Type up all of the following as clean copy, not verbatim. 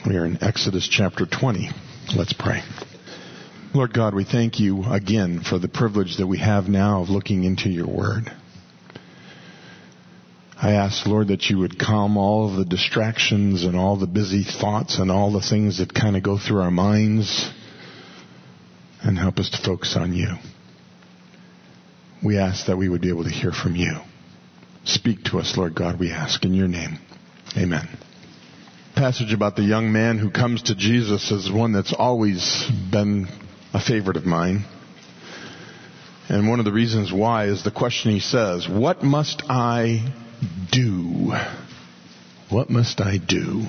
We are in Exodus chapter 20. Let's pray. Lord God, we thank you again for the privilege that we have now of looking into your word. I ask, Lord, that you would calm all of the distractions and all the busy thoughts and all the things that kind of go through our minds and help us to focus on you. We ask that we would be able to hear from you. Speak to us, Lord God, we ask in your name. Amen. Passage about the young man who comes to Jesus is one that's always been a favorite of mine. And one of the reasons why is the question he says, what must I do? What must I do?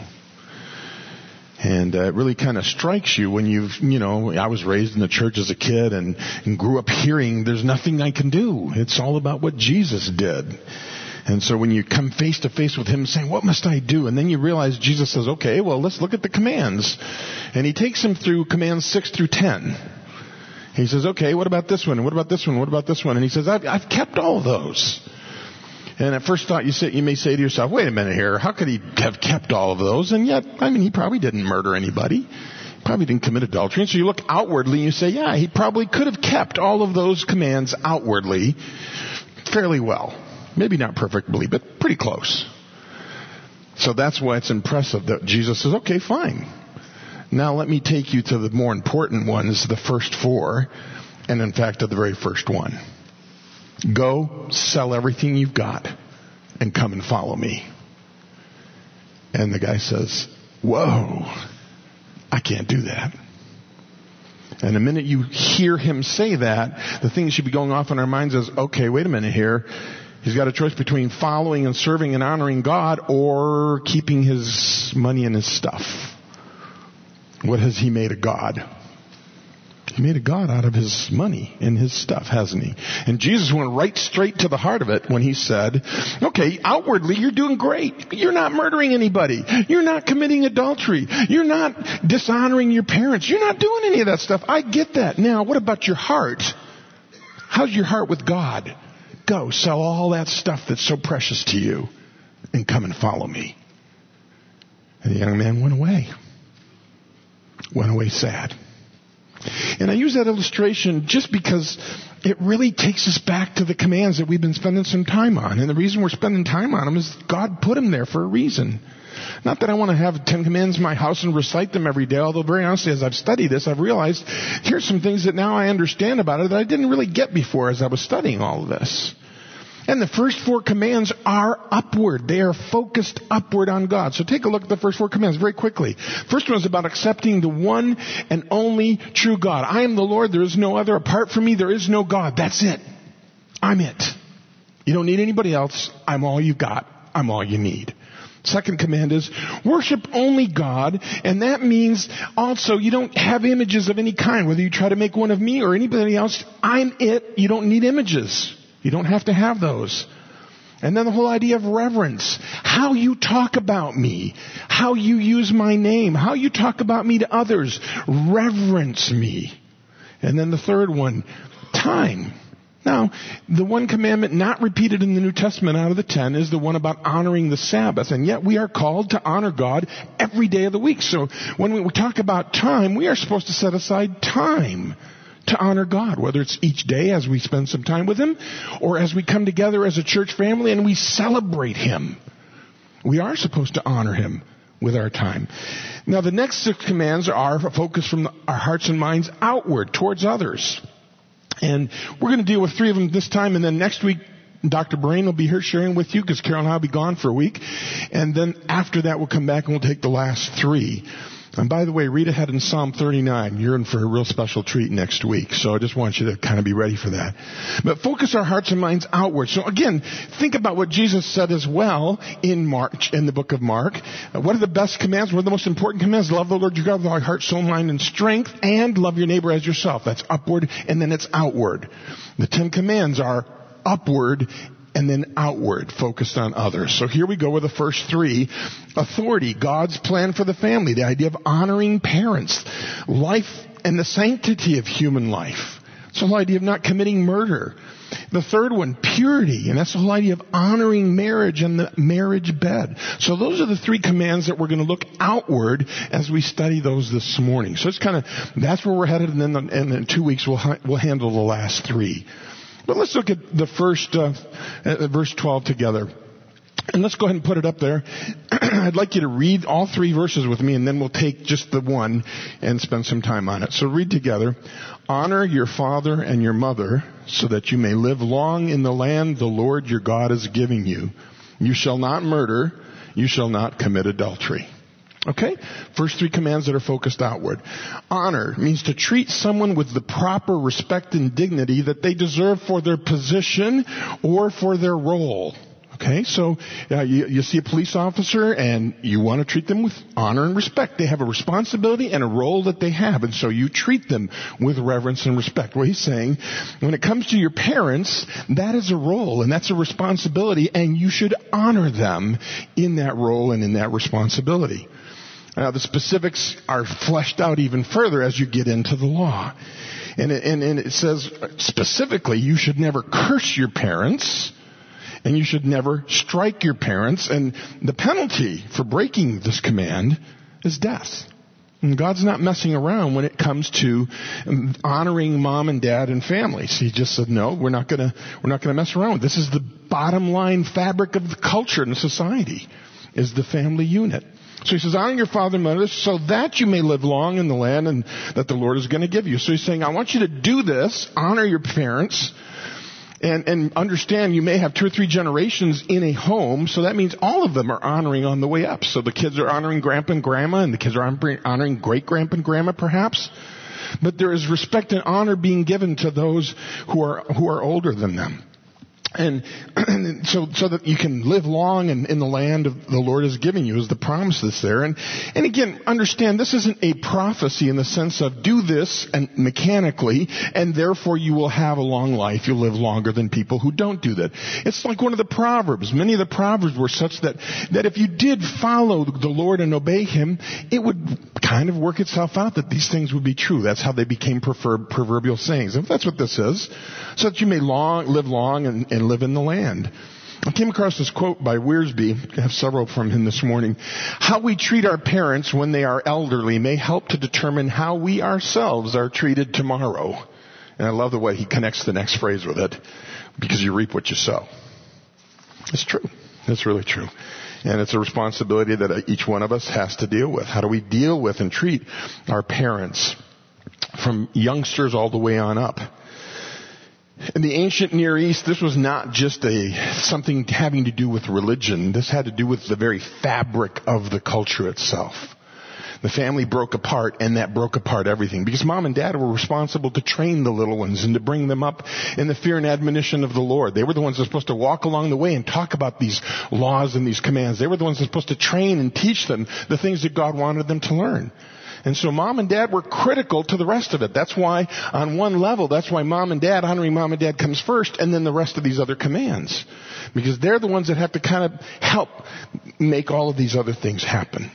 And it really kind of strikes you when I was raised in the church as a kid and grew up hearing there's nothing I can do. It's all about what Jesus did. And so when you come face to face with him saying, what must I do? And then you realize Jesus says, okay, well, let's look at the commands. And he takes him through commands 6 through 10. He says, okay, what about this one? What about this one? What about this one? And he says, I've kept all of those. And at first thought, you may say to yourself, wait a minute here, how could he have kept all of those? And yet, he probably didn't murder anybody. He probably didn't commit adultery. And so you look outwardly and you say, yeah, he probably could have kept all of those commands outwardly fairly well. Maybe not perfectly, but pretty close. So that's why it's impressive that Jesus says, okay, fine. Now let me take you to the more important ones, the first 4, and in fact to the very first one. Go, sell everything you've got, and come and follow me. And the guy says, whoa, I can't do that. And the minute you hear him say that, the thing that should be going off in our minds is, okay, wait a minute here. He's got a choice between following and serving and honoring God or keeping his money and his stuff. What has he made a God? He made a God out of his money and his stuff, hasn't he? And Jesus went right straight to the heart of it when he said, okay, outwardly you're doing great. You're not murdering anybody. You're not committing adultery. You're not dishonoring your parents. You're not doing any of that stuff. I get that. Now, what about your heart? How's your heart with God? Go, sell all that stuff that's so precious to you and come and follow me. And the young man went away. Went away sad. And I use that illustration just because it really takes us back to the commands that we've been spending some time on. And the reason we're spending time on them is God put them there for a reason. Not that I want to have 10 commands in my house and recite them every day, although very honestly, as I've studied this, I've realized here's some things that now I understand about it that I didn't really get before as I was studying all of this. And the first 4 commands are upward. They are focused upward on God. So take a look at the first 4 commands very quickly. First one is about accepting the one and only true God. I am the Lord. There is no other. Apart from me, there is no God. That's it. I'm it. You don't need anybody else. I'm all you got. I'm all you need. Second command is worship only God, and that means also you don't have images of any kind, whether you try to make one of me or anybody else. I'm it. You don't need images. You don't have to have those. And then the whole idea of reverence. How you talk about me. How you use my name. How you talk about me to others. Reverence me. And then the third one, time. Now, the one commandment not repeated in the New Testament out of the 10 is the one about honoring the Sabbath. And yet we are called to honor God every day of the week. So when we talk about time, we are supposed to set aside time to honor God, whether it's each day as we spend some time with him or as we come together as a church family and we celebrate him. We are supposed to honor him with our time. Now, the next 6 commands are focused from our hearts and minds outward towards others. And we're going to deal with 3 of them this time, and then next week, Dr. Brain will be here sharing with you because Carol and I will be gone for a week. And then after that, we'll come back and we'll take the last 3. And by the way, read ahead in Psalm 39. You're in for a real special treat next week. So I just want you to kind of be ready for that. But focus our hearts and minds outward. So again, think about what Jesus said as well in the book of Mark. What are the best commands? What are the most important commands? Love the Lord your God with all your heart, soul, mind, and strength, and love your neighbor as yourself. That's upward, and then it's outward. The 10 commands are upward and then outward, focused on others. So here we go with the first 3. Authority, God's plan for the family, the idea of honoring parents, life and the sanctity of human life. So the idea of not committing murder. The third one, purity. And that's the whole idea of honoring marriage and the marriage bed. So those are the three commands that we're going to look outward as we study those this morning. So it's that's where we're headed. And then in 2 weeks we'll handle the last three. But let's look at the first, verse 12 together. And let's go ahead and put it up there. I'd like you to read all three verses with me, and then we'll take just the one and spend some time on it. So read together. Honor your father and your mother, so that you may live long in the land the Lord your God is giving you. You shall not murder. You shall not commit adultery. Okay? First three commands that are focused outward. Honor means to treat someone with the proper respect and dignity that they deserve for their position or for their role. Okay, so you see a police officer and you want to treat them with honor and respect. They have a responsibility and a role that they have, and so you treat them with reverence and respect. Well, he's saying, when it comes to your parents, that is a role and that's a responsibility, and you should honor them in that role and in that responsibility. Now, the specifics are fleshed out even further as you get into the law. And it says specifically, you should never curse your parents. And you should never strike your parents. And the penalty for breaking this command is death. And God's not messing around when it comes to honoring mom and dad and families. He just said, no, we're not gonna mess around. This is the bottom line fabric of the culture and the society, is the family unit. So he says, honor your father and mother so that you may live long in the land and that the Lord is going to give you. So he's saying, I want you to do this, honor your parents. And understand you may have 2 or 3 generations in a home, so that means all of them are honoring on the way up. So the kids are honoring grandpa and grandma, and the kids are honoring great-grandpa and grandma perhaps. But there is respect and honor being given to those who are older than them. And so that you can live long in the land of the Lord is giving you is the promise that's there. And again, understand this isn't a prophecy in the sense of do this and mechanically, and therefore you will have a long life. You'll live longer than people who don't do that. It's like one of the Proverbs. Many of the Proverbs were such that if you did follow the Lord and obey Him, it would kind of work itself out that these things would be true. That's how they became proverbial sayings. And that's what this is. So that you may live long and live in the land. I came across this quote by Wiersbe. I have several from him this morning. How we treat our parents when they are elderly may help to determine how we ourselves are treated tomorrow. And I love the way he connects the next phrase with it. Because you reap what you sow. It's true. It's really true. And it's a responsibility that each one of us has to deal with. How do we deal with and treat our parents from youngsters all the way on up? In the ancient Near East, this was not just something having to do with religion. This had to do with the very fabric of the culture itself. The family broke apart, and that broke apart everything. Because mom and dad were responsible to train the little ones and to bring them up in the fear and admonition of the Lord. They were the ones that were supposed to walk along the way and talk about these laws and these commands. They were the ones that were supposed to train and teach them the things that God wanted them to learn. And so mom and dad were critical to the rest of it. That's why, on one level, that's why honoring mom and dad comes first, and then the rest of these other commands. Because they're the ones that have to kind of help make all of these other things happen.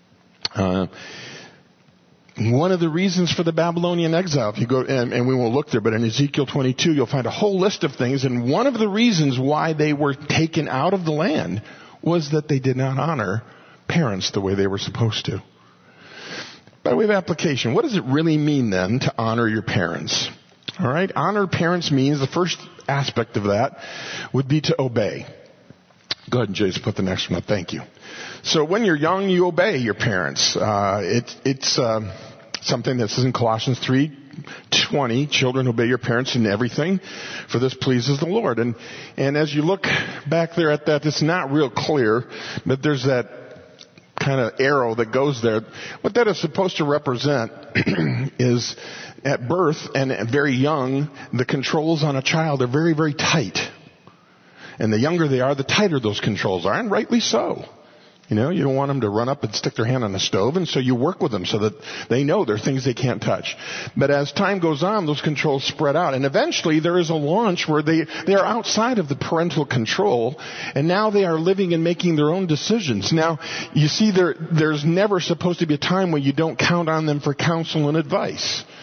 One of the reasons for the Babylonian exile, if you go, and we won't look there, but in Ezekiel 22, you'll find a whole list of things, and one of the reasons why they were taken out of the land was that they did not honor parents the way they were supposed to. By way of application, what does it really mean then to honor your parents? All right, honor parents means the first aspect of that would be to obey. Go ahead and Jason, put the next one up. Thank you. So when you're young, you obey your parents. It's something that says in Colossians 3:20, children, obey your parents in everything, for this pleases the Lord. And as you look back there at that, it's not real clear, but there's that kind of arrow that goes there. What that is supposed to represent is at birth and at very young, the controls on a child are very, very tight. And the younger they are, the tighter those controls are, and rightly so. You know, you don't want them to run up and stick their hand on the stove, and so you work with them so that they know there are things they can't touch. But as time goes on, those controls spread out, and eventually there is a launch where they are outside of the parental control, and now they are living and making their own decisions. Now, you see, there's never supposed to be a time when you don't count on them for counsel and advice.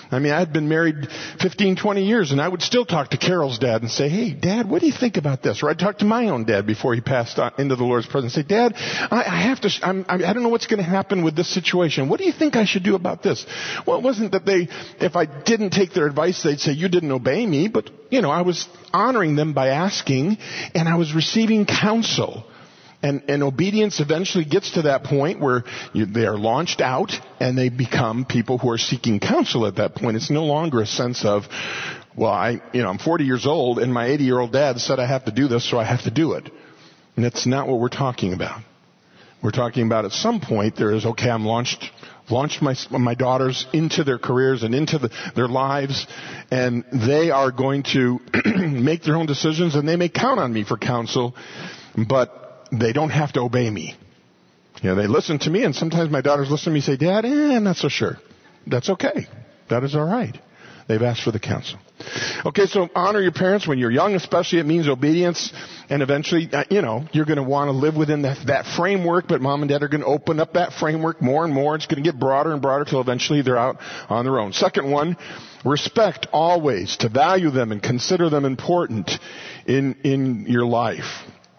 I mean, I had been married 15, 20 years, and I would still talk to Carol's dad and say, hey, Dad, what do you think about this? Or I'd talk to my own dad before he passed on into the Lord's presence and say, Dad, I don't know what's going to happen with this situation. What do you think I should do about this? Well, it wasn't that if I didn't take their advice, they'd say, you didn't obey me, but, I was honoring them by asking, and I was receiving counsel. And obedience eventually gets to that point where they are launched out and they become people who are seeking counsel at that point. It's no longer a sense of, well, I'm 40 years old and my 80-year-old dad said I have to do this, so I have to do it. And that's not what we're talking about. We're talking about at some point there is, okay, I'm launched my daughters into their careers and into their lives, and they are going to make their own decisions, and they may count on me for counsel, but they don't have to obey me. They listen to me, and sometimes my daughters listen to me and say, Dad, I'm not so sure. That's okay. That is all right. They've asked for the counsel. Okay, so honor your parents when you're young, especially. It means obedience, and eventually, you're going to want to live within that framework, but Mom and Dad are going to open up that framework more and more. It's going to get broader and broader till eventually they're out on their own. Second one, respect always, to value them and consider them important in your life.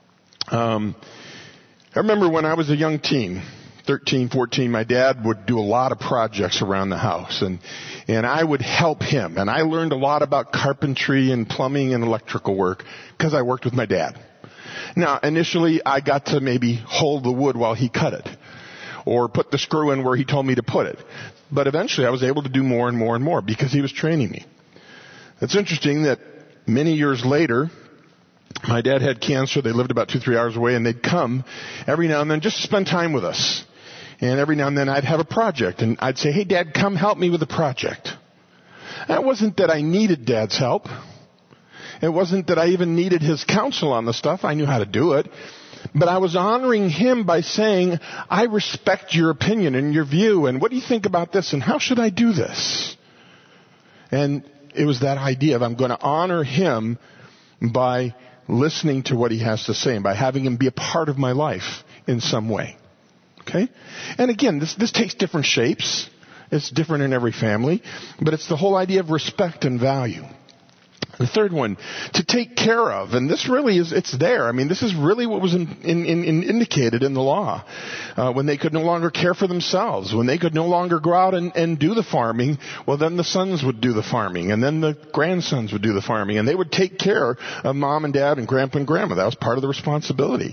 I remember when I was a young teen, 13, 14, my dad would do a lot of projects around the house, and I would help him. And I learned a lot about carpentry and plumbing and electrical work because I worked with my dad. Now, initially, I got to maybe hold the wood while he cut it, or put the screw in where he told me to put it. But eventually, I was able to do more and more and more because he was training me. It's interesting that many years later, my dad had cancer. They lived about 2-3 hours away, and they'd come every now and then just to spend time with us. And every now and then I'd have a project, and I'd say, hey, Dad, come help me with the project. That wasn't that I needed Dad's help. It wasn't that I even needed his counsel on the stuff. I knew how to do it. But I was honoring him by saying, I respect your opinion and your view, and what do you think about this, and how should I do this? And it was that idea of I'm going to honor him by listening to what he has to say and by having him be a part of my life in some way. Okay? And again, this takes different shapes. It's different in every family, but it's the whole idea of respect and value. The third one, to take care of, and this really it's there. I mean, this is really what was indicated in the law. When they could no longer care for themselves, when they could no longer go out and do the farming, well, then the sons would do the farming, and then the grandsons would do the farming, and they would take care of Mom and Dad and Grandpa and Grandma. That was part of the responsibility.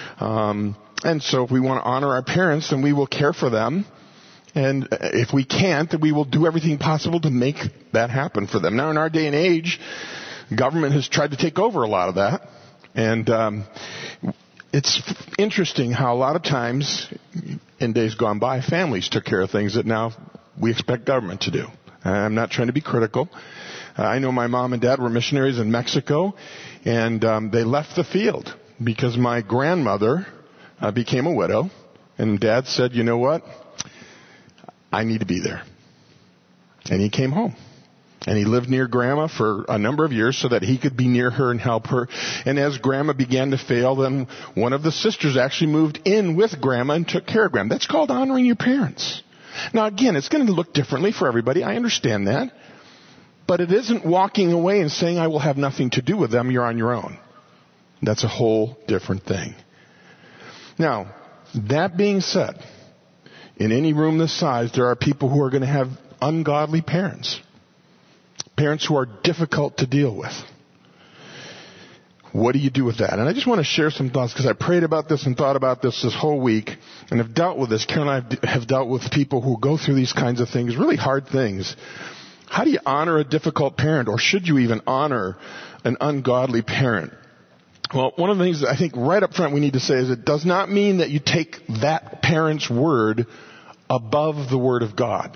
And so if we want to honor our parents, then we will care for them. And if we can't, then we will do everything possible to make that happen for them. Now, in our day and age, government has tried to take over a lot of that. And it's interesting how a lot of times, in days gone by, families took care of things that now we expect government to do. I'm not trying to be critical. I know my mom and dad were missionaries in Mexico, and they left the field because my grandmother became a widow. And Dad said, you know what? I need to be there. And he came home. And he lived near Grandma for a number of years so that he could be near her and help her. And as Grandma began to fail, then one of the sisters actually moved in with Grandma and took care of Grandma. That's called honoring your parents. Now again, it's going to look differently for everybody. I understand that. But it isn't walking away and saying, I will have nothing to do with them. You're on your own. That's a whole different thing. Now, that being said, in any room this size, there are people who are going to have ungodly parents. Parents who are difficult to deal with. What do you do with that? And I just want to share some thoughts because I prayed about this and thought about this whole week and have dealt with this. Karen and I have dealt with people who go through these kinds of things, really hard things. How do you honor a difficult parent, or should you even honor an ungodly parent? Well, one of the things that I think right up front we need to say is it does not mean that you take that parent's word above the word of God.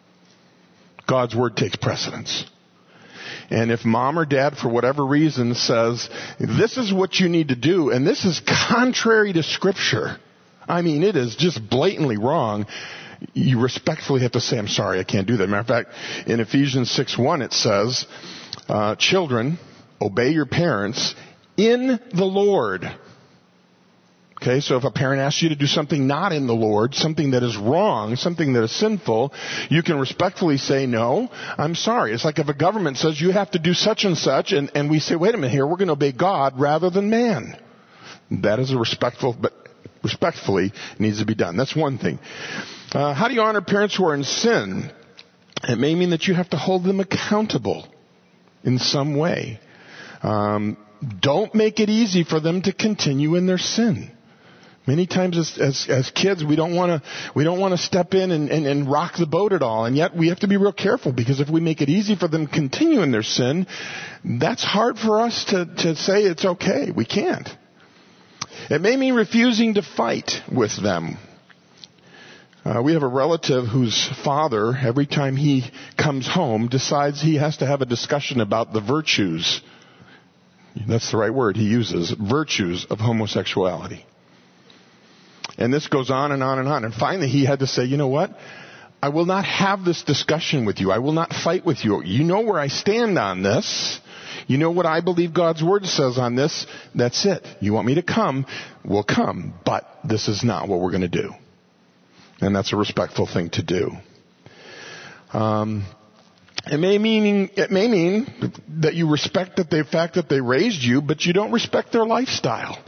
God's word takes precedence. And if mom or dad, for whatever reason, says, this is what you need to do, and this is contrary to Scripture, I mean, it is just blatantly wrong, you respectfully have to say, I'm sorry, I can't do that. Matter of fact, in Ephesians 6:1 it says, children, obey your parents in the Lord. Okay, so if a parent asks you to do something not in the Lord, something that is wrong, something that is sinful, you can respectfully say, no, I'm sorry. It's like if a government says you have to do such and such, and we say, wait a minute here, we're going to obey God rather than man. That is a respectfully needs to be done. That's one thing. How do you honor parents who are in sin? It may mean that you have to hold them accountable in some way. Don't make it easy for them to continue in their sin. Many times as kids, we don't want to step in and rock the boat at all. And yet we have to be real careful, because if we make it easy for them to continue in their sin, that's hard for us to say it's okay. We can't. It may mean refusing to fight with them. We have a relative whose father, every time he comes home, decides he has to have a discussion about the virtues. That's the right word he uses. Virtues of homosexuality. And this goes on and on and on. And finally he had to say, you know what? I will not have this discussion with you. I will not fight with you. You know where I stand on this. You know what I believe God's Word says on this. That's it. You want me to come? We'll come. But this is not what we're going to do. And that's a respectful thing to do. It may mean that you respect the fact that they raised you, but you don't respect their lifestyle.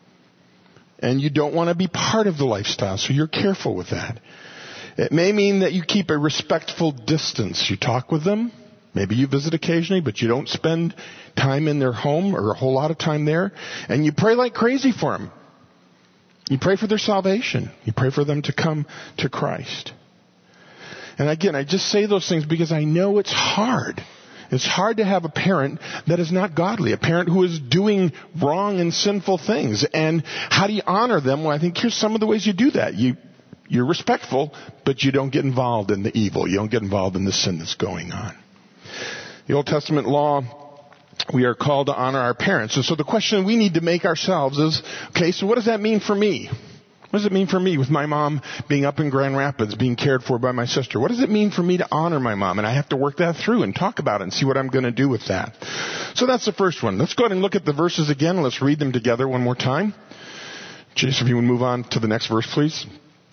And you don't want to be part of the lifestyle, so you're careful with that. It may mean that you keep a respectful distance. You talk with them. Maybe you visit occasionally, but you don't spend time in their home or a whole lot of time there. And you pray like crazy for them. You pray for their salvation. You pray for them to come to Christ. And again, I just say those things because I know it's hard. It's hard to have a parent that is not godly, a parent who is doing wrong and sinful things. And how do you honor them? Well, I think here's some of the ways you do that. You're respectful, but you don't get involved in the evil. You don't get involved in the sin that's going on. The Old Testament law, we are called to honor our parents. And so the question we need to make ourselves is, okay, so what does that mean for me? What does it mean for me with my mom being up in Grand Rapids, being cared for by my sister? What does it mean for me to honor my mom? And I have to work that through and talk about it and see what I'm going to do with that. So that's the first one. Let's go ahead and look at the verses again. Let's read them together one more time. Jason, if you would move on to the next verse, please.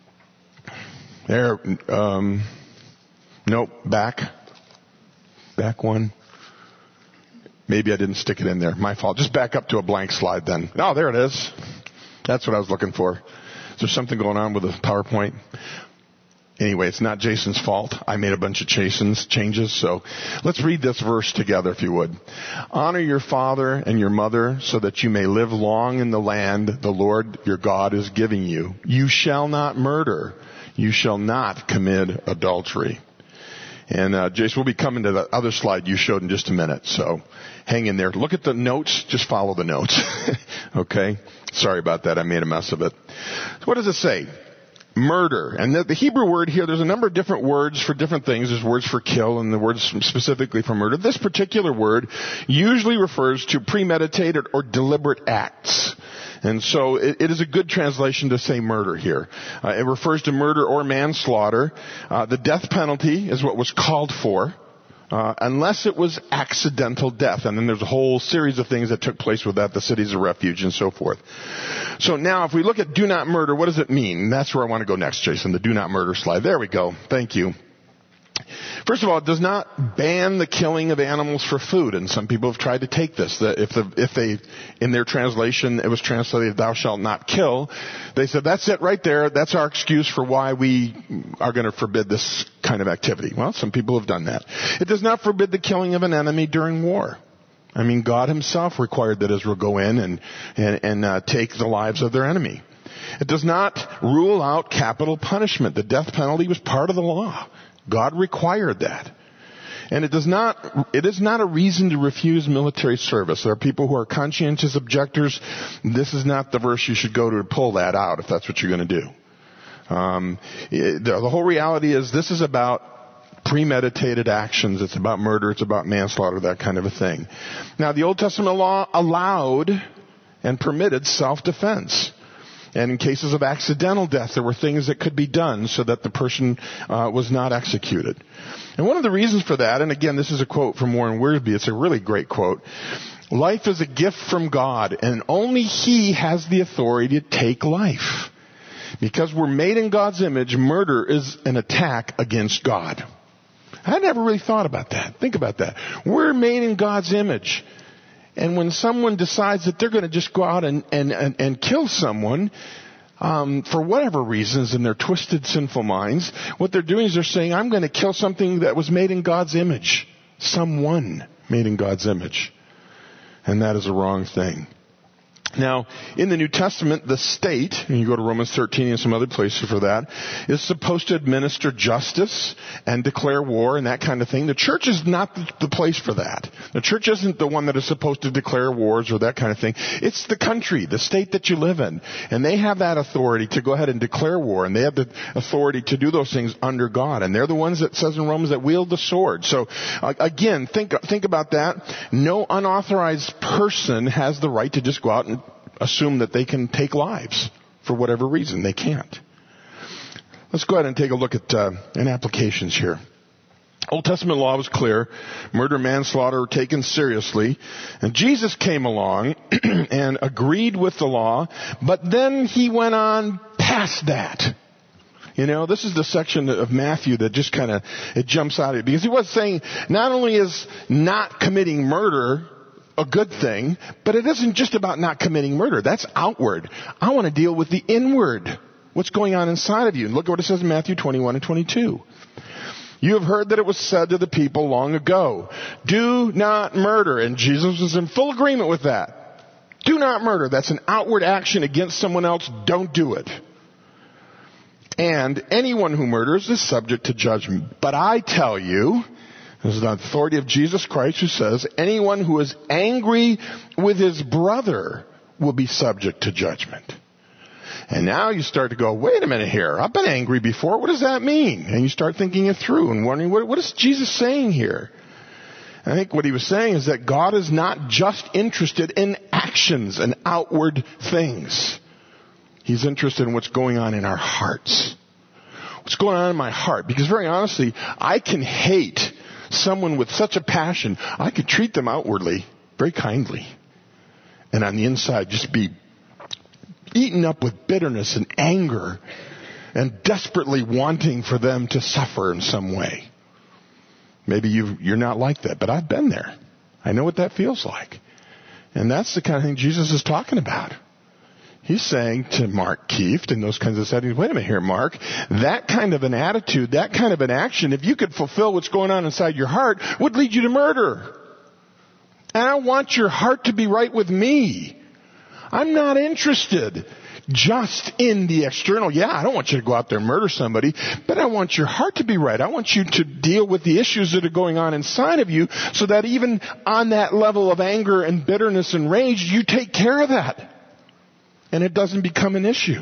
There. Nope. Back one. Maybe I didn't stick it in there. My fault. Just back up to a blank slide then. Oh, there it is. That's what I was looking for. Is there something going on with the PowerPoint? Anyway, it's not Jason's fault. I made a bunch of changes. So let's read this verse together, if you would. Honor your father and your mother so that you may live long in the land the Lord your God is giving you. You shall not murder. You shall not commit adultery. And Jason, we'll be coming to the other slide you showed in just a minute. So hang in there. Look at the notes. Just follow the notes. Okay? Sorry about that. I made a mess of it. So what does it say? Murder. And the Hebrew word here, there's a number of different words for different things. There's words for kill and the words specifically for murder. This particular word usually refers to premeditated or deliberate acts. And so it is a good translation to say murder here. It refers to murder or manslaughter. The death penalty is what was called for, unless it was accidental death. And then there's a whole series of things that took place with that, the cities of refuge and so forth. So now if we look at do not murder, what does it mean? That's where I want to go next, Jason, the do not murder slide. There we go. Thank you. First of all, it does not ban the killing of animals for food, and some people have tried to take this. If they, in their translation, it was translated, "Thou shalt not kill," they said that's it right there. That's our excuse for why we are going to forbid this kind of activity. Well, some people have done that. It does not forbid the killing of an enemy during war. I mean, God Himself required that Israel go in and take the lives of their enemy. It does not rule out capital punishment. The death penalty was part of the law. God required that. And it is not a reason to refuse military service. There are people who are conscientious objectors. This is not the verse you should go to pull that out if that's what you're going to do. The whole reality is this is about premeditated actions. It's about murder. It's about manslaughter, that kind of a thing. Now, the Old Testament law allowed and permitted self-defense. And in cases of accidental death, there were things that could be done so that the person was not executed. And one of the reasons for that, and again, this is a quote from Warren Wiersbe. It's a really great quote. Life is a gift from God, and only He has the authority to take life. Because we're made in God's image, murder is an attack against God. I never really thought about that. Think about that. We're made in God's image. And when someone decides that they're going to just go out and kill someone, for whatever reasons in their twisted, sinful minds, what they're doing is they're saying, I'm going to kill something that was made in God's image. Someone made in God's image. And that is a wrong thing. Now, in the New Testament, the state, and you go to Romans 13 and some other places for that, is supposed to administer justice and declare war and that kind of thing. The church is not the place for that. The church isn't the one that is supposed to declare wars or that kind of thing. It's the country, the state that you live in. And they have that authority to go ahead and declare war, and they have the authority to do those things under God. And they're the ones that says in Romans that wield the sword. So, again, think about that. No unauthorized person has the right to just go out and assume that they can take lives for whatever reason. They can't. Let's go ahead and take a look at in applications here. Old Testament law was clear. Murder, manslaughter were taken seriously. And Jesus came along and agreed with the law, but then He went on past that. You know, this is the section of Matthew that just kind of, it jumps out at you. Because He was saying, not only is not committing murder a good thing, but it isn't just about not committing murder. That's outward. I want to deal with the inward. What's going on inside of you? And look at what it says in Matthew 21 and 22. You have heard that it was said to the people long ago, do not murder. And Jesus was in full agreement with that. Do not murder. That's an outward action against someone else. Don't do it. And anyone who murders is subject to judgment. But I tell you, this is the authority of Jesus Christ who says, anyone who is angry with his brother will be subject to judgment. And now you start to go, wait a minute here. I've been angry before. What does that mean? And you start thinking it through and wondering, what is Jesus saying here? I think what He was saying is that God is not just interested in actions and outward things. He's interested in what's going on in our hearts. What's going on in my heart? Because very honestly, I can hate someone with such a passion. I could treat them outwardly very kindly, and on the inside just be eaten up with bitterness and anger and desperately wanting for them to suffer in some way. Maybe you're not like that, but I've been there. I know what that feels like. And that's the kind of thing Jesus is talking about. He's saying to Mark Kieft in those kinds of settings, wait a minute here, Mark, that kind of an attitude, that kind of an action, if you could fulfill what's going on inside your heart, would lead you to murder. And I want your heart to be right with me. I'm not interested just in the external. Yeah, I don't want you to go out there and murder somebody, but I want your heart to be right. I want you to deal with the issues that are going on inside of you so that even on that level of anger and bitterness and rage, you take care of that. And it doesn't become an issue.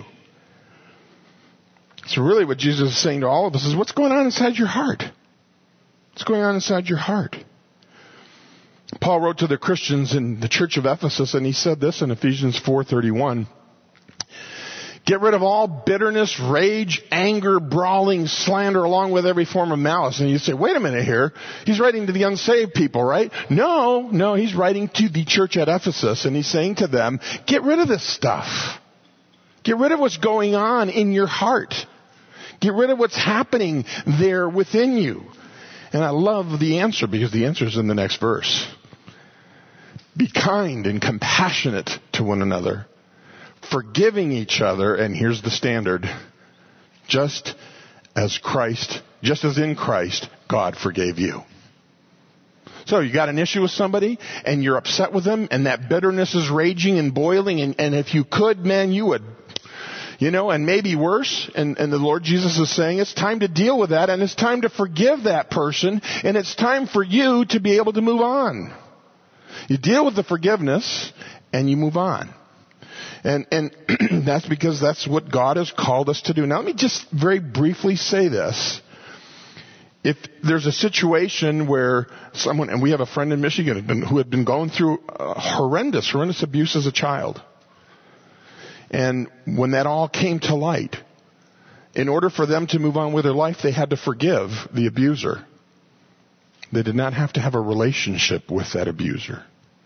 So really what Jesus is saying to all of us is, what's going on inside your heart? What's going on inside your heart? Paul wrote to the Christians in the church of Ephesus, and he said this in Ephesians 4:31. Get rid of all bitterness, rage, anger, brawling, slander, along with every form of malice. And you say, wait a minute here. He's writing to the unsaved people, right? No, he's writing to the church at Ephesus, and he's saying to them, get rid of this stuff. Get rid of what's going on in your heart. Get rid of what's happening there within you. And I love the answer, because the answer is in the next verse. Be kind and compassionate to one another, forgiving each other, and here's the standard, just as in Christ, God forgave you. So you got an issue with somebody, and you're upset with them, and that bitterness is raging and boiling, and if you could, man, you would, and maybe worse, and the Lord Jesus is saying it's time to deal with that, and it's time to forgive that person, and it's time for you to be able to move on. You deal with the forgiveness, and you move on. And that's because that's what God has called us to do. Now let me just very briefly say this. If there's a situation where someone, and we have a friend in Michigan who had been going through horrendous abuse as a child. And when that all came to light, in order for them to move on with their life, they had to forgive the abuser. They did not have to have a relationship with that abuser.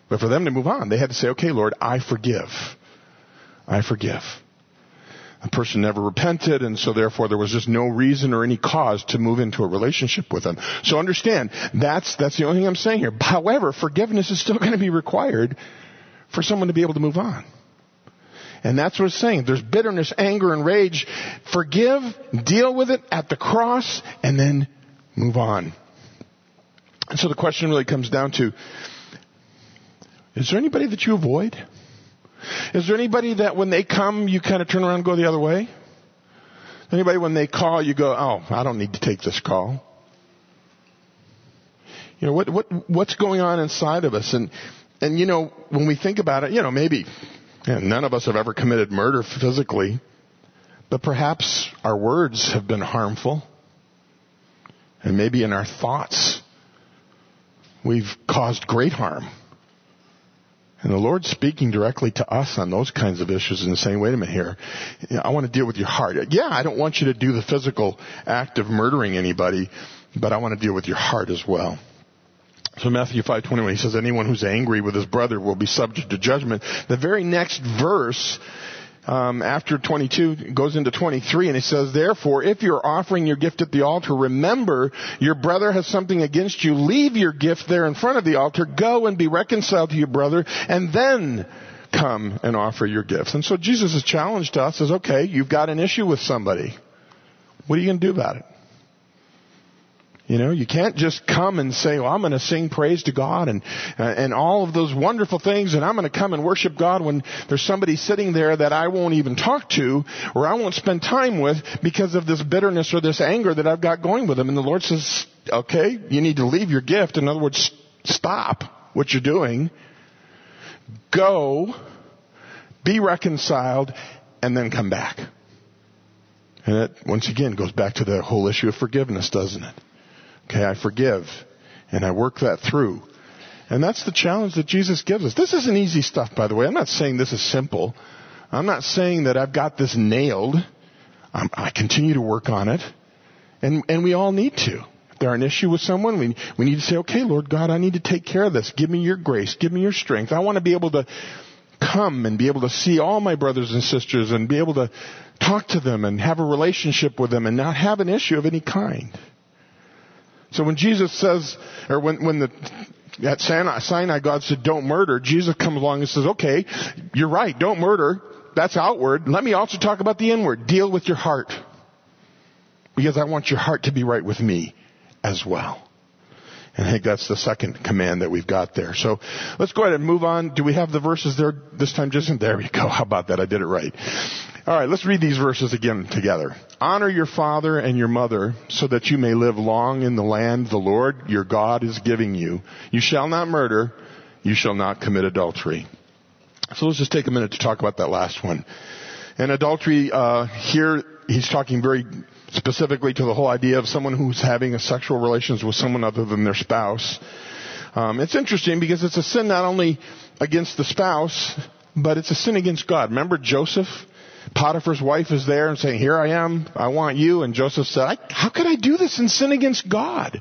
But for them to move on, they had to say, okay, Lord, I forgive. I forgive. The person never repented, and so therefore there was just no reason or any cause to move into a relationship with them. So understand, that's the only thing I'm saying here. However, forgiveness is still going to be required for someone to be able to move on. And that's what it's saying. There's bitterness, anger, and rage. Forgive, deal with it at the cross, and then move on. And so the question really comes down to, is there anybody that you avoid? Is there anybody that when they come, you kind of turn around and go the other way? Anybody when they call, you go, oh, I don't need to take this call? You know, what's going on inside of us? And you know, when we think about it, you know, maybe none of us have ever committed murder physically, but perhaps our words have been harmful. And maybe in our thoughts, we've caused great harm. And the Lord's speaking directly to us on those kinds of issues and saying, wait a minute here, I want to deal with your heart. Yeah, I don't want you to do the physical act of murdering anybody, but I want to deal with your heart as well. So Matthew 5:21, he says, anyone who's angry with his brother will be subject to judgment. The very next verse, after 22, goes into 23, and he says, therefore, if you're offering your gift at the altar, remember your brother has something against you. Leave your gift there in front of the altar. Go and be reconciled to your brother, and then come and offer your gifts. And so Jesus' challenge to us is, okay, you've got an issue with somebody. What are you going to do about it? You know, you can't just come and say, well, I'm going to sing praise to God and all of those wonderful things, and I'm going to come and worship God when there's somebody sitting there that I won't even talk to or I won't spend time with because of this bitterness or this anger that I've got going with them. And the Lord says, okay, you need to leave your gift. In other words, stop what you're doing. Go, be reconciled, and then come back. And it, once again, goes back to the whole issue of forgiveness, doesn't it? Okay, I forgive, and I work that through. And that's the challenge that Jesus gives us. This isn't easy stuff, by the way. I'm not saying this is simple. I'm not saying that I've got this nailed. I continue to work on it. And we all need to. If there's an issue with someone, we need to say, okay, Lord God, I need to take care of this. Give me your grace. Give me your strength. I want to be able to come and be able to see all my brothers and sisters and be able to talk to them and have a relationship with them and not have an issue of any kind. So when Jesus says, or at Sinai God said, don't murder, Jesus comes along and says, okay, you're right, don't murder. That's outward. Let me also talk about the inward. Deal with your heart. Because I want your heart to be right with me as well. And I think that's the second command that we've got there. So let's go ahead and move on. Do we have the verses there this time, Jason? There we go. How about that? I did it right. All right, let's read these verses again together. Honor your father and your mother so that you may live long in the land the Lord your God is giving you. You shall not murder. You shall not commit adultery. So let's just take a minute to talk about that last one. And adultery, here he's talking very specifically to the whole idea of someone who's having a sexual relations with someone other than their spouse. It's interesting because it's a sin not only against the spouse, but it's a sin against God. Remember Joseph? Potiphar's wife is there and saying, here I am, I want you. And Joseph said, how could I do this and sin against God?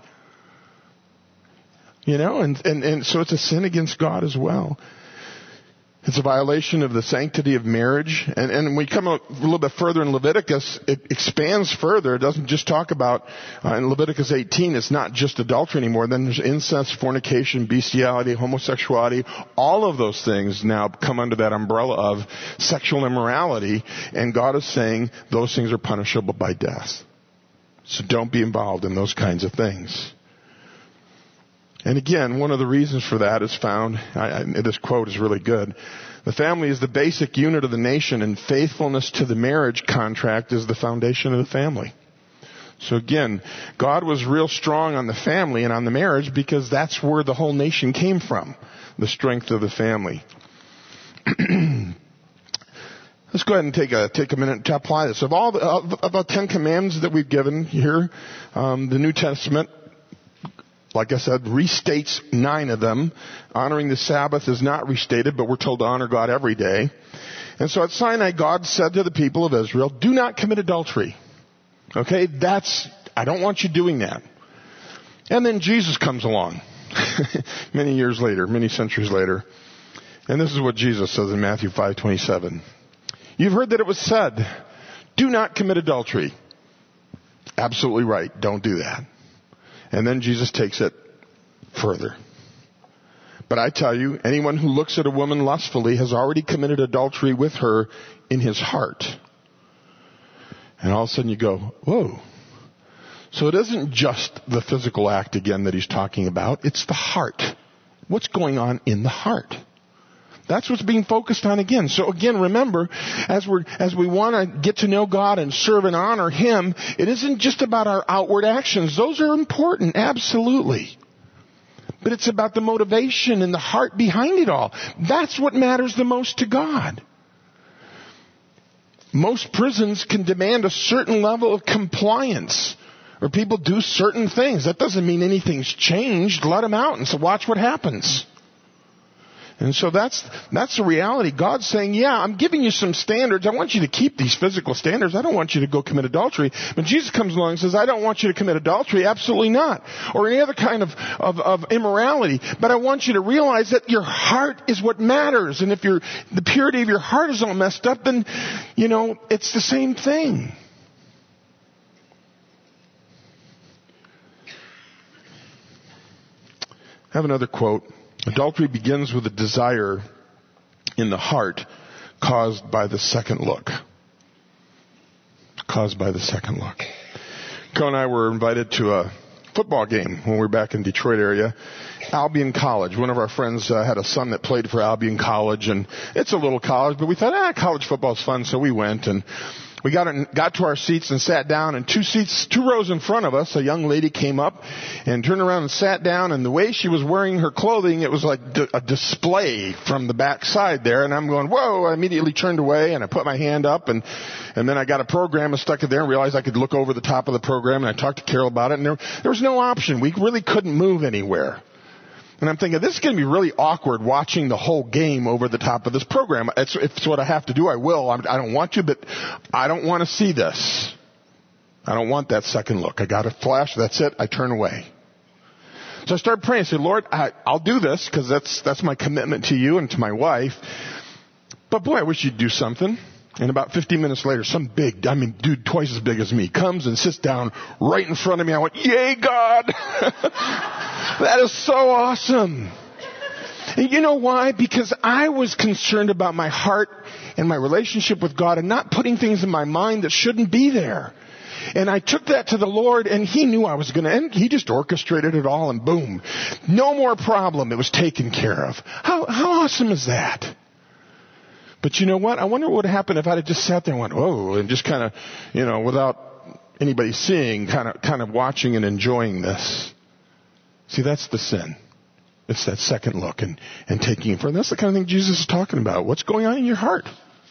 You know, and so it's a sin against God as well. It's a violation of the sanctity of marriage. And when we come a little bit further in Leviticus, it expands further. It doesn't just talk about, in Leviticus 18, it's not just adultery anymore. Then there's incest, fornication, bestiality, homosexuality. All of those things now come under that umbrella of sexual immorality. And God is saying those things are punishable by death. So don't be involved in those kinds of things. And again, one of the reasons for that is found, this quote is really good. The family is the basic unit of the nation, and faithfulness to the marriage contract is the foundation of the family. So again, God was real strong on the family and on the marriage because that's where the whole nation came from, the strength of the family. Let's go ahead and take a minute to apply this. Of the 10 commandments that we've given here, the New Testament, like I said, restates 9 of them. Honoring the Sabbath is not restated, but we're told to honor God every day. And so at Sinai, God said to the people of Israel, do not commit adultery. Okay, I don't want you doing that. And then Jesus comes along. many years later, many centuries later. And this is what Jesus says in Matthew 5:27. You've heard that it was said, do not commit adultery. Absolutely right. Don't do that. And then Jesus takes it further. But I tell you, anyone who looks at a woman lustfully has already committed adultery with her in his heart. And all of a sudden you go, whoa. So it isn't just the physical act again that he's talking about. It's the heart. What's going on in the heart? That's what's being focused on again. So again, remember, as we want to get to know God and serve and honor Him, it isn't just about our outward actions. Those are important, absolutely. But it's about the motivation and the heart behind it all. That's what matters the most to God. Most prisons can demand a certain level of compliance, or people do certain things. That doesn't mean anything's changed. Let them out and so watch what happens. And so that's the reality. God's saying, yeah, I'm giving you some standards. I want you to keep these physical standards. I don't want you to go commit adultery. But Jesus comes along and says, I don't want you to commit adultery. Absolutely not. Or any other kind of immorality. But I want you to realize that your heart is what matters. And if the purity of your heart is all messed up, then, it's the same thing. I have another quote. Adultery begins with a desire in the heart caused by the second look. Caused by the second look. Co and I were invited to a football game when we were back in Detroit area. Albion College. One of our friends had a son that played for Albion College, and it's a little college, but we thought, college football's fun, so we went, and we got to our seats and sat down, and 2 rows in front of us, a young lady came up and turned around and sat down, and the way she was wearing her clothing, it was like a display from the back side there, and I'm going, whoa. I immediately turned away, and I put my hand up, and then I got a program and stuck it there and realized I could look over the top of the program, and I talked to Carol about it, and there was no option. We really couldn't move anywhere. And I'm thinking, this is going to be really awkward watching the whole game over the top of this program. If it's what I have to do, I will. I don't want to, but I don't want to see this. I don't want that second look. I got a flash. That's it. I turn away. So I started praying. I said, Lord, I'll do this because that's my commitment to you and to my wife. But boy, I wish you'd do something. And about 15 minutes later, some big, dude twice as big as me, comes and sits down right in front of me. I went, yay, God! That is so awesome. And you know why? Because I was concerned about my heart and my relationship with God and not putting things in my mind that shouldn't be there. And I took that to the Lord, and He knew I was going to end. He just orchestrated it all, and boom. No more problem. It was taken care of. How awesome is that? But you know what? I wonder what would happen if I had just sat there and went, whoa, and just kind of, without anybody seeing, kind of watching and enjoying this. See, that's the sin. It's that second look and taking it further. That's the kind of thing Jesus is talking about. What's going on in your heart?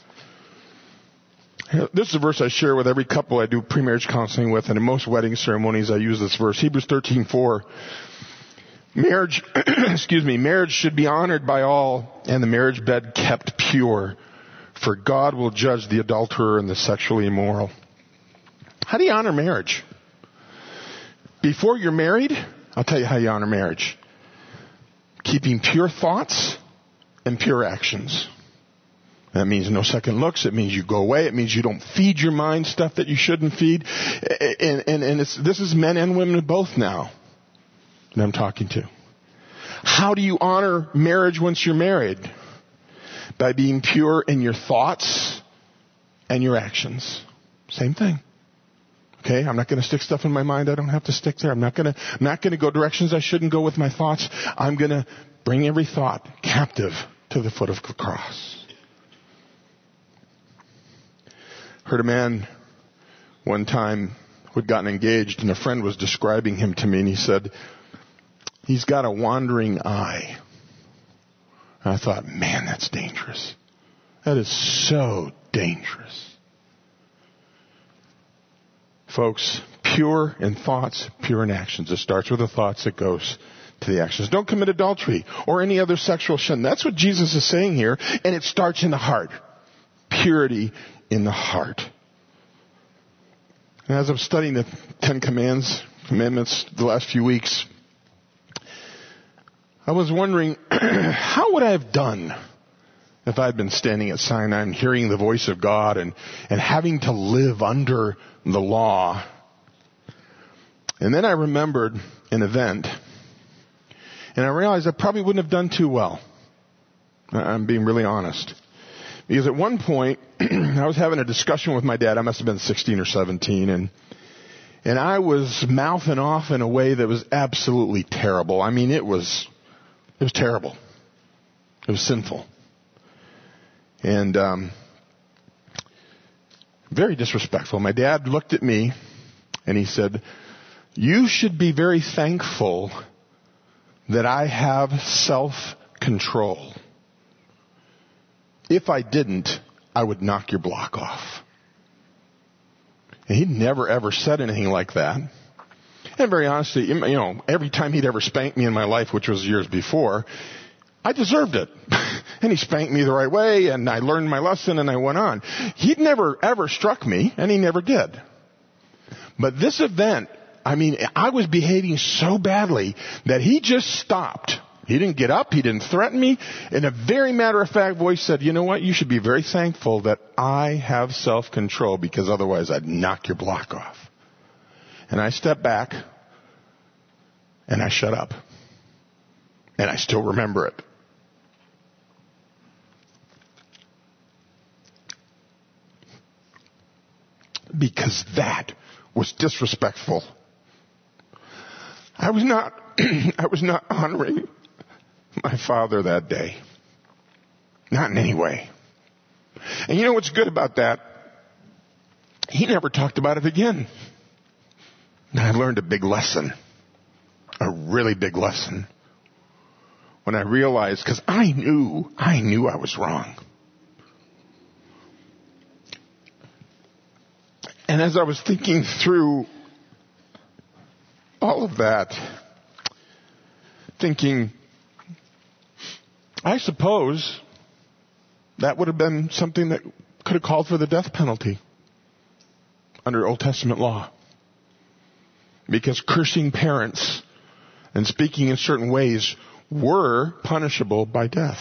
This is a verse I share with every couple I do pre-marriage counseling with, and in most wedding ceremonies I use this verse. Hebrews 13:4. Marriage, marriage should be honored by all, and the marriage bed kept pure, for God will judge the adulterer and the sexually immoral. How do you honor marriage? Before you're married, I'll tell you how you honor marriage. Keeping pure thoughts and pure actions. That means no second looks. It means you go away. It means you don't feed your mind stuff that you shouldn't feed. And this is men and women both now that I'm talking to. How do you honor marriage once you're married? By being pure in your thoughts and your actions. Same thing. Okay, I'm not going to stick stuff in my mind I don't have to stick there. I'm not going to go directions I shouldn't go with my thoughts. I'm going to bring every thought captive to the foot of the cross. Heard a man one time who had gotten engaged, and a friend was describing him to me, and he said, he's got a wandering eye. And I thought, man, that's dangerous. That is so dangerous. Folks, pure in thoughts, pure in actions. It starts with the thoughts, it goes to the actions. Don't commit adultery or any other sexual sin. That's what Jesus is saying here, and it starts in the heart. Purity in the heart. And as I'm studying the 10 Commandments the last few weeks, I was wondering, how would I have done if I had been standing at Sinai and hearing the voice of God and having to live under the law? And then I remembered an event, and I realized I probably wouldn't have done too well. I'm being really honest. Because at one point, I was having a discussion with my dad. I must have been 16 or 17, and I was mouthing off in a way that was absolutely terrible. I mean, it was terrible. It was sinful. And very disrespectful. My dad looked at me and he said, "You should be very thankful that I have self-control. If I didn't, I would knock your block off." And he'd never ever said anything like that. And very honestly, every time he'd ever spanked me in my life, which was years before, I deserved it. And he spanked me the right way, and I learned my lesson, and I went on. He'd never ever struck me, and he never did. But this event, I was behaving so badly that he just stopped. He didn't get up. He didn't threaten me. In a very matter-of-fact voice said, "You know what? You should be very thankful that I have self-control, because otherwise I'd knock your block off." And I stepped back, and I shut up. And I still remember it. Because that was disrespectful. I was not honoring my father that day. Not in any way. And you know what's good about that? He never talked about it again. And I learned a big lesson. A really big lesson. When I realized, because I knew I was wrong. And as I was thinking through all of that, thinking, I suppose that would have been something that could have called for the death penalty under Old Testament law. Because cursing parents and speaking in certain ways were punishable by death.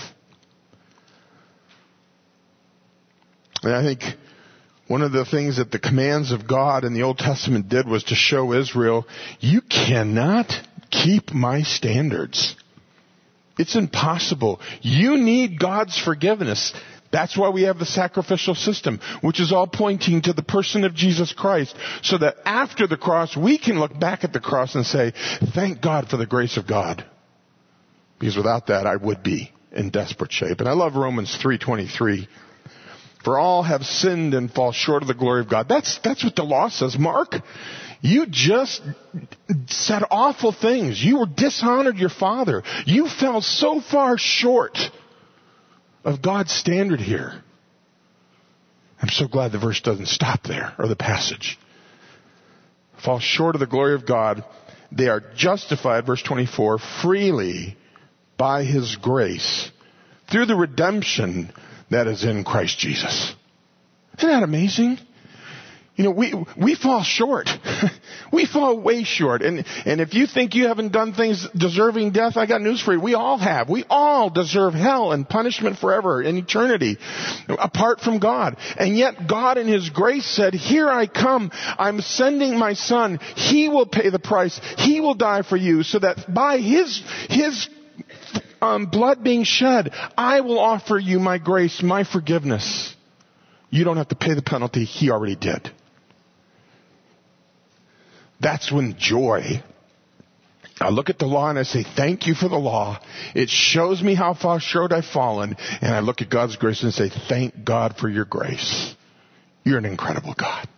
And I think one of the things that the commands of God in the Old Testament did was to show Israel, you cannot keep my standards. It's impossible. You need God's forgiveness. That's why we have the sacrificial system, which is all pointing to the person of Jesus Christ, so that after the cross, we can look back at the cross and say, thank God for the grace of God. Because without that, I would be in desperate shape. And I love Romans 3:23. For all have sinned and fall short of the glory of God. That's what the law says. Mark, you just said awful things. You were dishonored your father. You fell so far short of God's standard here. I'm so glad the verse doesn't stop there, or the passage. Fall short of the glory of God. They are justified, verse 24, freely by His grace through the redemption that is in Christ Jesus. Isn't that amazing? You know, we fall short. We fall way short. And if you think you haven't done things deserving death, I got news for you. We all have. We all deserve hell and punishment forever in eternity apart from God. And yet God in His grace said, here I come. I'm sending my Son. He will pay the price. He will die for you, so that by His blood being shed, I will offer you my grace, my forgiveness. You don't have to pay the penalty. He already did. That's when joy. I look at the law and I say, thank you for the law. It shows me how far short I've fallen. And I look at God's grace and say, thank God for your grace. You're an incredible God.